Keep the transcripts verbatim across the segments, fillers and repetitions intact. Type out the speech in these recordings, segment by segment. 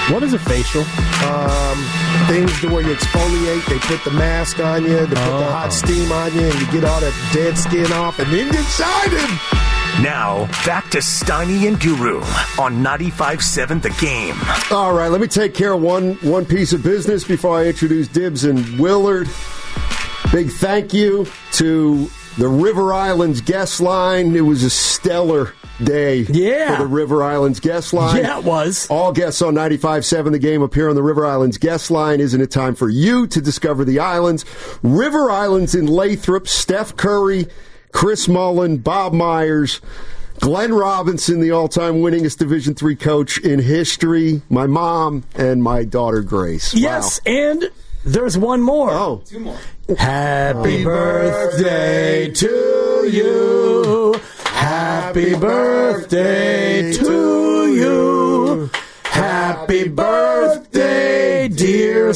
What is a facial? Um, things to where you exfoliate. They put the mask on you, they put oh. the hot steam on you, and you get all that dead skin off, and then you're shining. Now, back to Steiny and Guru on ninety-five point seven The Game. All right, let me take care of one, one piece of business before I introduce Dibbs and Willard. Big thank you to the River Islands guest line. It was a stellar day yeah. for the River Islands guest line. Yeah, it was. All guests on ninety-five point seven The Game appear on the River Islands guest line. Isn't it time for you to discover the islands? River Islands in Lathrop, Steph Curry, Chris Mullen, Bob Myers, Glenn Robinson, the all-time winningest Division three coach in history, my mom, and my daughter Grace. Yes, wow. and there's one more. Oh. Two more. Happy birthday to you. Happy birthday to you. Happy birthday, dear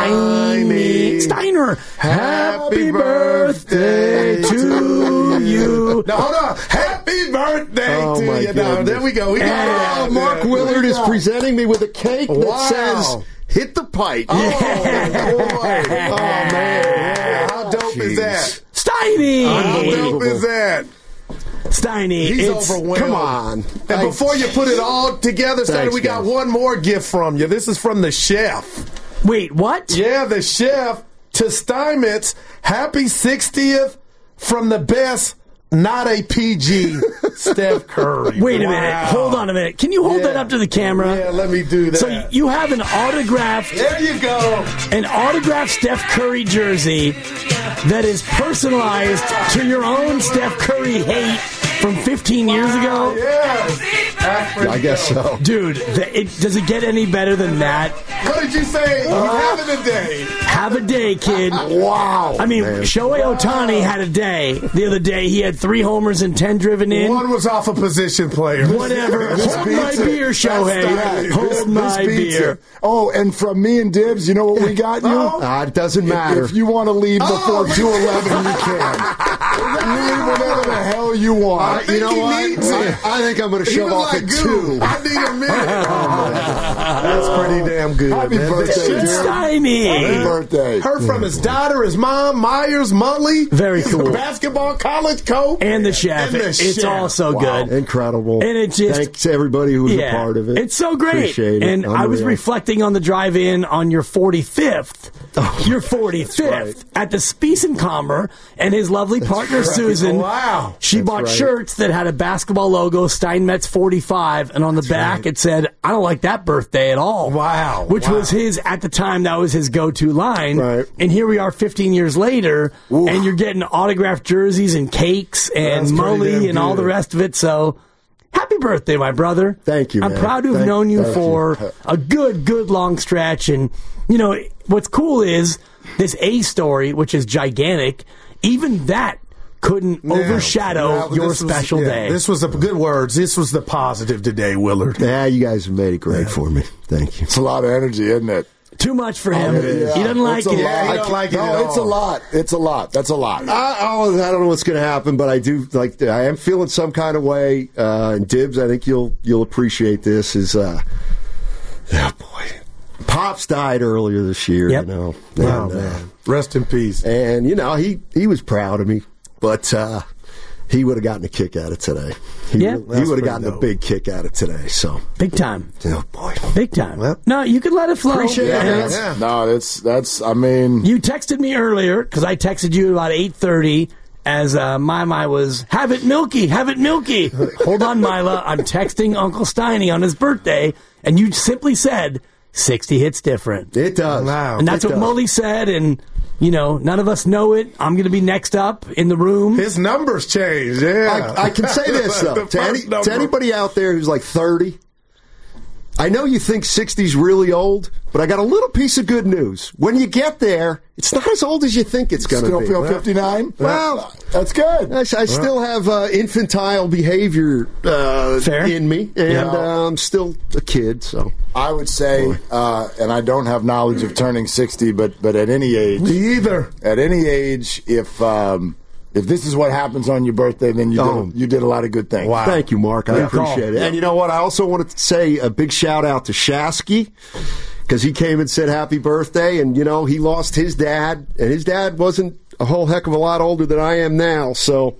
Steiny. Steiner. Happy birthday to you. Now, hold on. Happy birthday oh to you. Now, there we go. We got oh, Mark Willard is presenting me with a cake wow. that says, hit the pipe. Oh, yeah. boy. Oh, man. How dope Jeez. is that? Steiny. How dope is that? Steiny. He's it's, overwhelmed. Come on. And I, before you put it all together, Steiny, we got guys. one more gift from you. This is from the chef. Wait, what? Yeah, the chef to Steinmetz. Happy sixtieth from the best, not a P G, Steph Curry. Wait a wow. minute. Hold on a minute. Can you hold yeah. that up to the camera? Yeah, let me do that. So you have an autographed... There you go. An autographed Steph Curry jersey that is personalized to your own Steph Curry hate from fifteen years ago. Yeah. I guess so. Dude, the, it, does it get any better than that? What did you say? Uh, having a day. Have a day, kid. Wow. I mean, man. Shohei Ohtani had a day. The other day, he had three homers and ten driven in. One was off a position player. Whatever. Hold my beer, Shohei. Hold this, my this beer. It. Oh, and from me and Dibbs, you know what we got you? Oh. Uh, it doesn't matter. If, if you want to leave before Oh. two eleven, you can. Leave whatever the hell you want. I think you know he what? needs it. I think I'm going to He shove was off like, at "Goo, two. I need a minute. That's pretty damn good. Happy man. birthday, Shit, Jerry. Steiny. Happy birthday. Heard from his daughter, his mom, Myers, Mully. Very his cool. Basketball college coach. And the chef. And the it's chef. all so Wow. good. Incredible. And it just- Thanks to everybody who was Yeah. a part of it. It's so great. Appreciate it. And I was Unreal. reflecting on the drive-in on your forty-fifth. Oh, your forty-fifth right. at the Spiesenkammer, and his lovely partner right. Susan. Wow. She That's bought right. shirts that had a basketball logo, Steinmetz forty-five, and on the back right. it said, "I don't like that birthday at all." Wow. Which Wow. was his at the time. That was his go-to line. Right. And here we are, fifteen years later, Oof. and you're getting autographed jerseys and cakes and That's pretty Mully damn and all good. the rest of it. So. Happy birthday, my brother. Thank you, I'm man. proud to have Thank- known you thank for you. a good, good long stretch. And, you know, what's cool is this A story, which is gigantic, even that couldn't Now, overshadow now, your this was- special yeah, day. This was the good words. This was the positive today, Willard. Yeah, you guys have made it great for me. Thank you. It's a lot of energy, isn't it? Too much for him. it is. He doesn't like It's a it. lot. He don't like it no, at it's a all. lot. It's a lot. That's a lot. I, I, I don't know what's going to happen, but I do like. I am feeling some kind of way. Uh, and Dibbs, I think you'll you'll appreciate this. Is uh, oh boy, Pops died earlier this year. Yep. You know, Wow, and, uh, man. Rest in peace. and you know he he was proud of me, but uh, he would have gotten a kick out of today. He, Yeah. really- he That's would have pretty gotten a dope. big kick out of today. So, Big time. oh boy, Big time. Well, no, you could let it flow. appreciate it, And man. it's- Yeah. No, that's that's. I mean, You texted me earlier, because I texted you about eight thirty as uh, my my was, have it milky, have it milky. Hold on, Mila. I'm texting Uncle Steiny on his birthday, and you simply said, sixty hits different. it does. Wow. And that's It what does. Mully said, and, you know, none of us know it. I'm going to be next up in the room. His numbers changed, yeah. I, I can say this though The to, any, first number. to anybody out there who's like thirty. I know you think sixty's really old, but I got a little piece of good news. When you get there, it's not as old as you think it's going to still be. feel fifty-nine. Well, That's good. I, I still have uh, infantile behavior uh, Fair. in me, and Yeah. uh, I'm still a kid. So I would say, uh, and I don't have knowledge of turning sixty, but but at any age, Me either. at any age, if um, If this is what happens on your birthday, then you, Oh. did, you did a lot of good things. Wow. Thank you, Mark. I Good appreciate call. it. And you know what? I also wanted to say a big shout out to Shasky because he came and said happy birthday. And, you know, he lost his dad, and his dad wasn't a whole heck of a lot older than I am now. So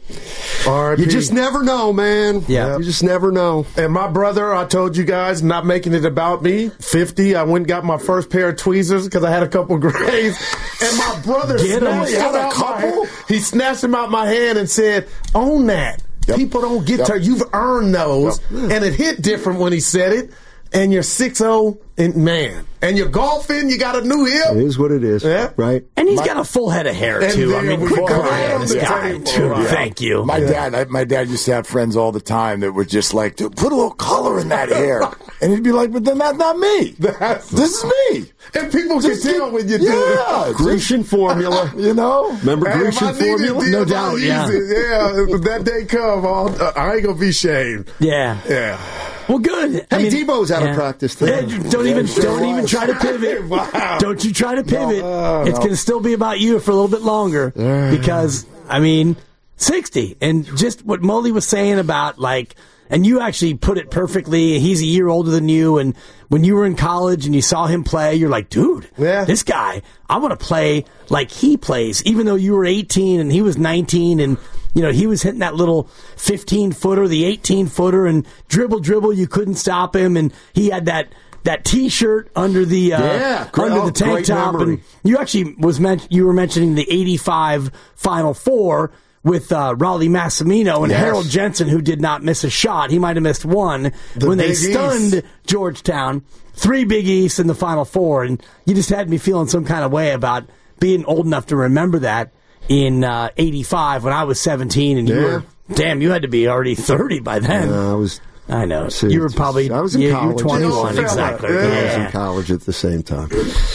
R I P you just never know, man. Yeah. You just never know. And my brother, I told you guys, not making it about me. fifty, I went and got my first pair of tweezers because I had a couple grays. And my brother Get 'em. snatched You had them a out my couple? hand. He snatched them out my hand and said, "Own that. Yep. People don't get Yep. to. You've earned those." And it hit different when he said it. And you're six oh, and man. And you're golfing, you got a new hip. It is what it is. Yeah. Right? And he's got a full head of hair, And too. I there mean, we quit go. crying Right on this the guy, table. dude. Yeah. Thank you. My dad, I, my dad used to have friends all the time that were just like, "Dude, put a little color in that hair," and he'd be like, "But then that's not me. That's- This is me." And people can Just tell get- when you do yeah, it. Grecian formula. You know? Remember Hey, if I Grecian need it, formula? deal, No if I doubt, use yeah. it, yeah. If that day come, I'll, uh, I ain't gonna be shamed. Yeah. Yeah. Well, good. I Hey, mean, Debo's out yeah. of practice today. Yeah, don't even sure don't even was. try to pivot. Wow. Don't you try to pivot. No, it's no. going to still be about you for a little bit longer because I mean, sixty and just what Molly was saying about like, and you actually put it perfectly. He's a year older than you, and when you were in college and you saw him play, you're like, dude, Yeah. this guy, I want to play like he plays, even though you were eighteen and he was nineteen and. You know, he was hitting that little fifteen-footer, the eighteen-footer, and dribble, dribble, you couldn't stop him. And he had that that T-shirt under the uh, Yeah, great- under oh, the tank great top. memory. And you actually was men- you were mentioning the eighty-five Final Four with uh, Raleigh Massimino and Yes. Harold Jensen, who did not miss a shot. He might have missed one The when they Big East. stunned Georgetown. Three Big East in the Final Four. And you just had me feeling some kind of way about being old enough to remember that. In uh, eighty-five, when I was seventeen, and you Yeah. were, damn, you had to be already thirty by then. Uh, I was. I know. See, you were it's- probably, I was in yeah, college. you were twenty-one, Yeah. exactly. Yeah. I was Yeah. in college at the same time.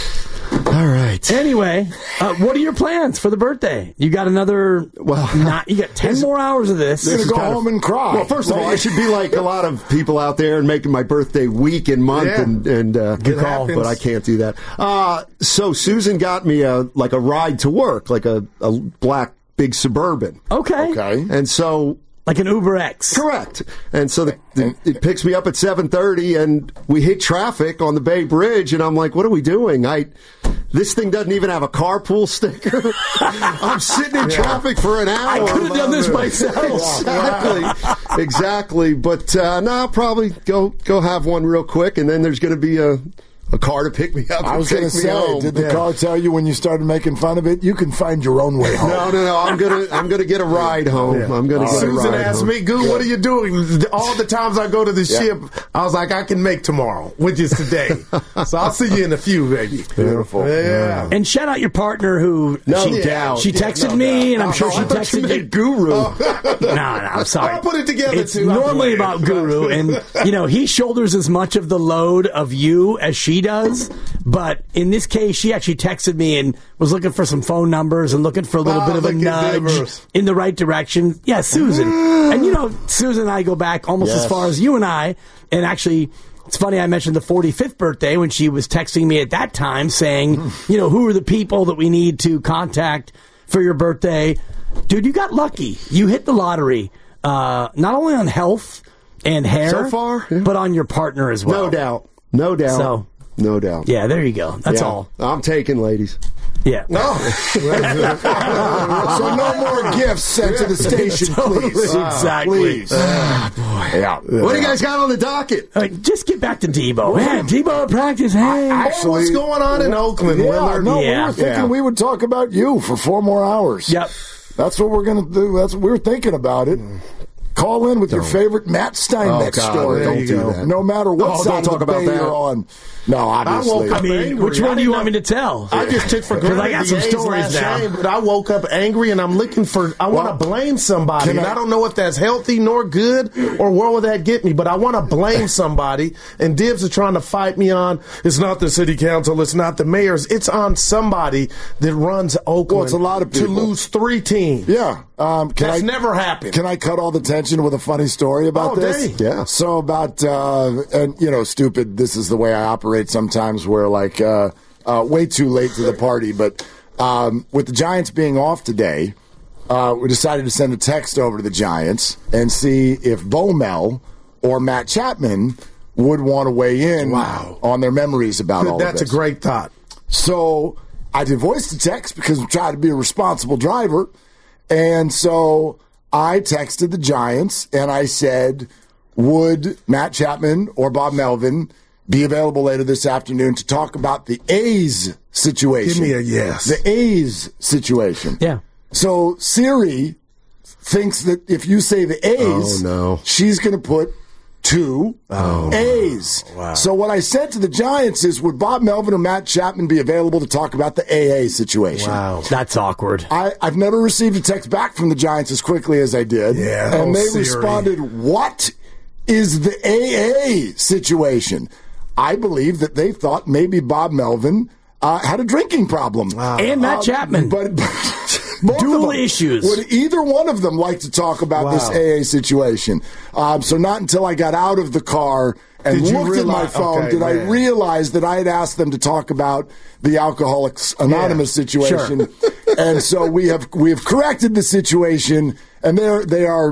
All right. Anyway, uh, what are your plans for the birthday? You got another, Well, not, you got ten more hours of this. You're This going to is go kind home of- and cry. Well, first of all, I should be like a lot of people out there and making my birthday week and month, Yeah. and and uh, Good call. but I can't do that. Uh, so Susan got me a like a ride to work, like a, a black big Suburban, Okay. Okay. and so. Like an Uber X. Correct. And so the, the, it picks me up at seven thirty, and we hit traffic on the Bay Bridge, and I'm like, what are we doing? I This thing doesn't even have a carpool sticker. I'm sitting in traffic for an hour. I could have done this myself. Exactly. Exactly. But uh, no, I'll probably go, go have one real quick, and then there's going to be a, a car to pick me up I and was take going me to say, home. did the Yeah. car tell you when you started making fun of it, you can find your own way home? No, no, no. I'm gonna, I'm gonna get a ride home. I'm gonna get a Susan ride asked home. me, Goo, what are you doing? All the times I go to the ship, I was like, I can make tomorrow, which is today. So I'll see you in a few, baby. Beautiful. Yeah. And shout out your partner who No she, doubt. she Yeah, texted no me, doubt. and I'm Oh, sure I she thought You texted you. made Guru. No, no, I'm sorry. I'll put it together, It's too. I'm normally playing. about Guru, and you know he shoulders as much of the load of you as she does. But in this case, she actually texted me and was looking for some phone numbers and looking for a little Oh, bit of a look at nudge Divers. in the right direction. Yeah, Susan, and you know Susan and I go back almost as Yes. far as you and I, and actually. It's funny I mentioned the forty-fifth birthday when she was texting me at that time saying, you know, who are the people that we need to contact for your birthday? Dude, you got lucky. You hit the lottery, uh, not only on health and hair, So far, yeah. but on your partner as well. No doubt. No doubt. So- no doubt. Yeah, there you go. That's Yeah. all. I'm taking, ladies. Yeah. No. So no more gifts sent to the station, Totally, please. exactly. Please. Yeah. What do you guys got on the docket? All right, just get back to Debo. Man, Debo at practice. Hey. Actually- What's going on in Oakland, Yeah, Willard? no, Yeah. we were thinking Yeah. we would talk about you for four more hours. Yep. That's what we're going to do. That's what we were thinking about it. Call in with your favorite Matt Steinbeck Oh, God, story. don't do that. No matter what Oh, side don't of talk the about bay that. you're on. No, obviously. woke I up mean, angry. which I one do you didn't want me know- to tell? I just took for Because granted I got the some A's stories last now. game, but I woke up angry and I'm looking for. I want Well, to blame somebody, can and I- I don't know if that's healthy nor good or where will that get me. But I want to blame somebody, and Dibs are trying to fight me on. It's not the city council. It's not the mayors. It's on somebody that runs Oakland. Well, it's a lot of to people. lose three teams. Yeah. Um, can That's I, never happened. Can I cut all the tension with a funny story about Oh, this? dang. Yeah. So about uh, and you know, stupid. This is the way I operate sometimes. Where like uh, uh, way too late to the party, but um, with the Giants being off today, uh, we decided to send a text over to the Giants and see if Bo Mel or Matt Chapman would want to weigh in wow. on their memories about all That's of this. That's a great thought. So I did voice to text because I'm trying to be a responsible driver. And so I texted the Giants and I said, would Matt Chapman or Bob Melvin be available later this afternoon to talk about the A's situation? Give me a yes. The A's situation. Yeah. So Siri thinks that if you say the A's, oh, no. she's going to put two oh, A's. Wow. So what I said to the Giants is, would Bob Melvin or Matt Chapman be available to talk about the A A situation? Wow. That's awkward. I, I've never received a text back from the Giants as quickly as I did. Yeah, and oh, they Siri. responded, what is the A A situation? I believe that they thought maybe Bob Melvin uh, had a drinking problem. Wow. And Matt Uh, Chapman. But, but both Dual of them. issues. Would either one of them like to talk about Wow. this A A situation? Um, so not until I got out of the car and Did you looked at my realize- phone okay, did I man. realize that I had asked them to talk about the Alcoholics Anonymous Yeah, situation. And so we have we have corrected the situation, and they they are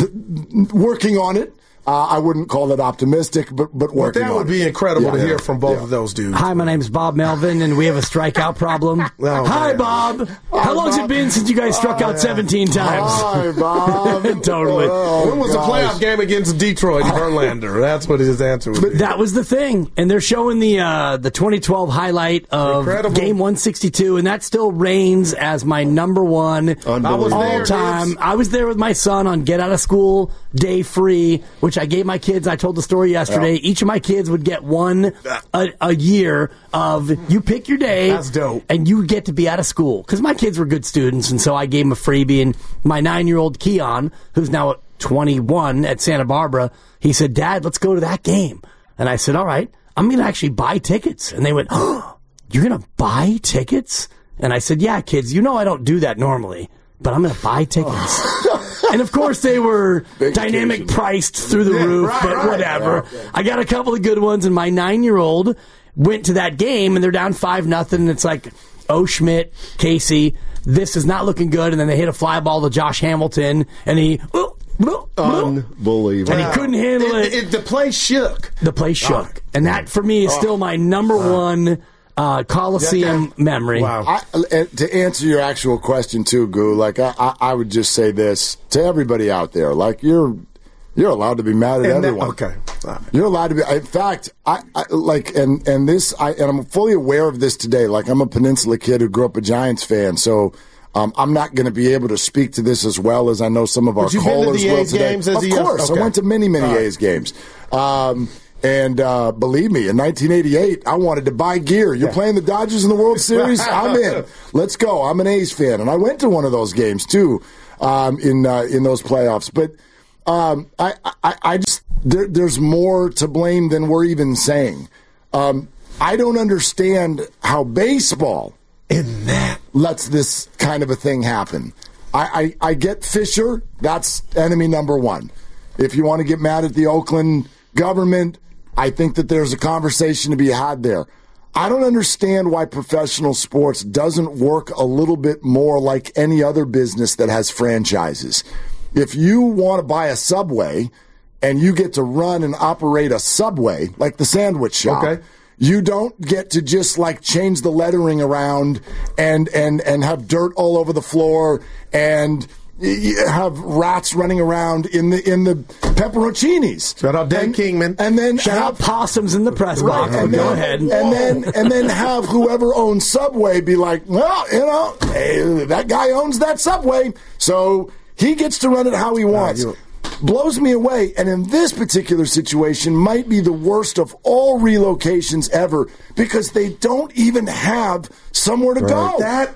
working on it. Uh, I wouldn't call it optimistic, but but But working that on would it. be incredible Yeah, to yeah, hear from both yeah. of those dudes. Hi, my name's Bob Melvin, and we have a strikeout problem. Oh, Hi, man. Bob. How long's it been since you guys struck out seventeen times? Hi, Bob. Totally. Oh, when was the gosh. playoff game against Detroit, Verlander? That's what his answer would be. That was the thing, and they're showing the uh, the twenty twelve highlight of Incredible. game one sixty-two, and that still reigns as my number one I was all there, time. Gibbs. I was there with my son on Get Out of School Day Free, which I gave my kids. I told the story yesterday. Each of my kids would get one a, a year of you pick your day, That's dope. and you get to be out of school because my kids were good students, and so I gave them a freebie. And my nine-year-old Keon, who's now at twenty-one at Santa Barbara, he said, "Dad, let's go to that game." And I said, "All right, I'm going to actually buy tickets." And they went, "Oh, you're going to buy tickets?" And I said, "Yeah, kids, you know I don't do that normally, but I'm going to buy tickets." And of course, they were Big dynamic occasion. priced through the Yeah, roof, right, but right. whatever. Yeah, yeah. I got a couple of good ones, and my nine-year-old went to that game, and they're down five nothing. And it's like, oh, Schmidt, Casey, this is not looking good. And then they hit a fly ball to Josh Hamilton, and he, oh, oh, oh, Unbelievable. and he couldn't handle it. It, it, the place shook. The place shook, and that for me is still my number one uh, Coliseum memory. Wow. I, and to answer your actual question too, Goo, like I, I, I would just say this to everybody out there: like you're, you're allowed to be mad at And that- everyone. okay. All right. You're allowed to be. In fact, I, I like, and and this, I and I'm fully aware of this today. Like I'm a Peninsula kid who grew up a Giants fan, so. Um, I'm not going to be able to speak to this as well as I know some of our you've been to callers the will A's today. games as of a young- course, okay. I went to many, many All right. A's games. Um, and uh, believe me, in nineteen eighty-eight, I wanted to buy gear. You're playing the Dodgers in the World Series? I'm in. Let's go. I'm an A's fan, and I went to one of those games too um, in uh, in those playoffs. But um, I, I, I just there, there's more to blame than we're even saying. Um, I don't understand how baseball In that. lets this kind of a thing happen. I, I, I get Fisher. That's enemy number one. If you want to get mad at the Oakland government, I think that there's a conversation to be had there. I don't understand why professional sports doesn't work a little bit more like any other business that has franchises. If you want to buy a Subway and you get to run and operate a Subway, like the sandwich shop, Okay. you don't get to just like change the lettering around and and and have dirt all over the floor and y- y- have rats running around in the in the pepperoncinis. Shout out Dan And- Kingman. And then Shout out have, possums in the press box. and Go then, ahead. And then and then have whoever owns Subway be like, well, you know, hey, that guy owns that Subway, so he gets to run it how he wants. you- Blows me away, and in this particular situation might be the worst of all relocations ever because they don't even have somewhere to go. That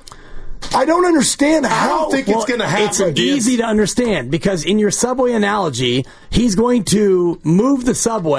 I don't understand I how. don't think Well, it's going to happen. It's Gibbs. easy to understand because in your Subway analogy, he's going to move the Subway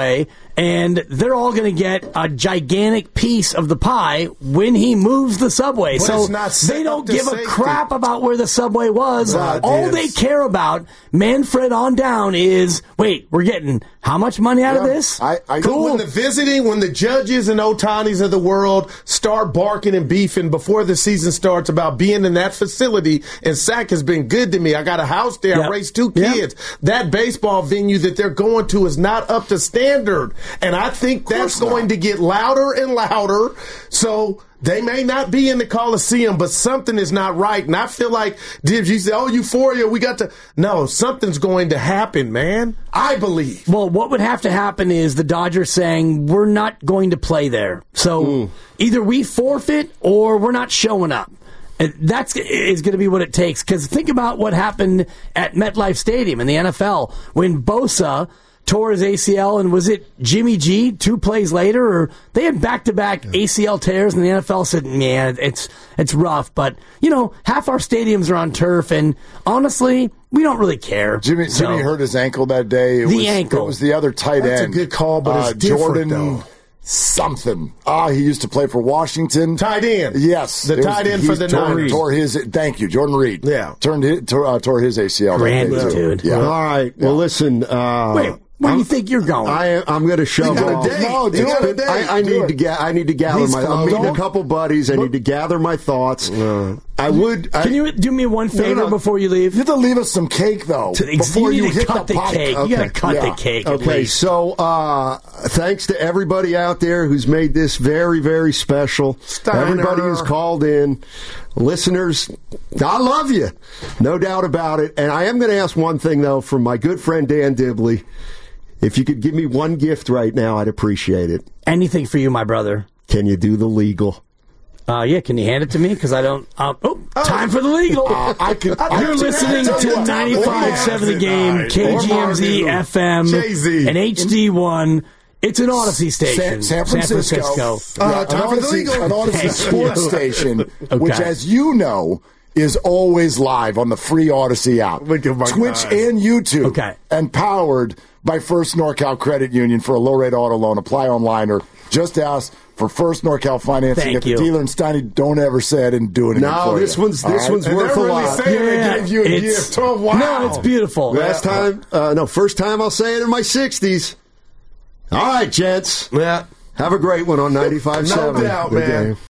and they're all going to get a gigantic piece of the pie when he moves the subway. But so it's not set they don't up to give a safety. crap about where the subway was. Right, all yes. they care about, Manfred on down, is, wait, we're getting how much money out Yeah, of this? I, I But when the visiting, when the judges and Otanis of the world start barking and beefing before the season starts about being in that facility, and Sac has been good to me. I got a house there. Yep. I raised two Yep. kids. That baseball venue that they're going to is not up to standard. And I think that's not. going to get louder and louder. So they may not be in the Coliseum, but something is not right. And I feel like, Dibs, you say, oh, Euphoria, we got to. No, something's going to happen, man. I believe. Well, what would have to happen is the Dodgers saying, we're not going to play there. So either we forfeit or we're not showing up. And that's is going to be what it takes. Because think about what happened at MetLife Stadium in the N F L when Bosa tore his A C L, and was it Jimmy G two plays later? Or they had back-to-back A C L tears, and the N F L said, man, it's it's rough. But, you know, half our stadiums are on turf, and honestly, we don't really care. Jimmy So- Jimmy hurt his ankle that day. It The was, ankle. It was the other tight That's a end. good call, but it's uh, different, Jordan though. something. Ah, he used to play for Washington. Tight end. Yes, The It was- tight end he for the tore, Niners. tore his. Thank you, Jordan Reed. Yeah. turned his, tore, uh, tore his A C L. that day, Randy, too. dude. Yeah. All right. Well, listen. Uh, Wait, where do you think you're going? I, I'm going to shove got a off. date. No, do They got it. a date. I, I Do need it. to get. I need to gather He's my. I'm close. meeting a Don't- couple buddies. I need to gather my thoughts. I would. I, Can you do me one favor no. before you leave? You have to leave us some cake though before you you, need to hit cut the, the, pipe. cake. Okay. You got to cut Yeah. the cake. at Okay, least. so uh, thanks to everybody out there who's made this very, very special. Steiner. Everybody who's called in. Listeners, I love you. No doubt about it. And I am going to ask one thing, though, from my good friend Dan Dibley. If you could give me one gift right now, I'd appreciate it. Anything for you, my brother. Can you do the legal? Uh, yeah, can you hand it to me? Because I don't. Uh, oh, time for the legal. Uh, I can. I You're can- listening I tell you to what, ninety-five point seven The Game, K G M Z F M, Jay-Z. and H D one. It's an Odyssey station. San, San Francisco. Francisco. Uh, Yeah, time an for the Odyssey, legal. an Odyssey Thank sports you. station, Okay. which, as you know, is always live on the free Odyssey app, Look at my Twitch guys. and YouTube, Okay. and powered by First NorCal Credit Union for a low-rate auto loan. Apply online or just ask for First NorCal financing. Thank if you. the dealer and Steiny don't ever say I didn't do anything No, for this you. one's All this right? one's And worth they're a really lot. saying they gave you a it's, gift. Oh, wow. No, it's beautiful. Last time, uh, no, first time I'll say it in my sixties. All right, gents. Yeah. Have a great one on ninety-five point seven. No doubt, The man. Game.